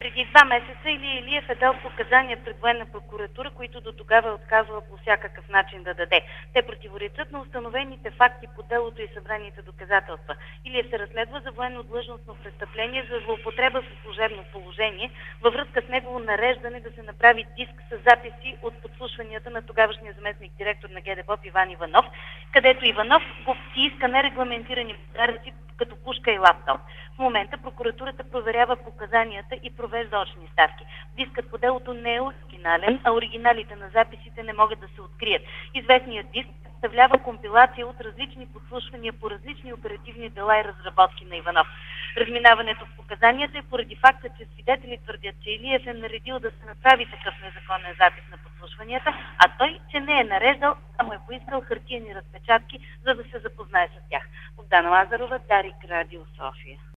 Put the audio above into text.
Преди 2 месеца Илия Илиев е дал показания пред военна прокуратура, които до тогава е отказвала по всякакъв начин да даде. Те противоречат на установените факти по делото и събраните доказателства. Илиев се разследва за военно-длъжностно престъпление за злоупотреба с служебно положение във връзка с негово нареждане да се направи диск с записи от подслушванията на тогавашния заместник директор на ГДБОП Иван Иванов, където Иванов го си иска нерегламентирани подаръци като пушка и лаптоп. В момента прокуратурата проверява показанията и провежда очни ставки. Дискът по делото не е оригинален, а оригиналите на записите не могат да се открият. Известният диск представлява компилация от различни подслушвания по различни оперативни дела и разработки на Иванов. Разминаването в показанията е поради факта, че свидетели твърдят, че Илиев е наредил да се направи такъв незаконен запис на подслушванията, а той, че не е нареждал, само е поискал хартиени разпечатки, за да се запознае с тях. Богдана Лазарова, Дарик, Радио София.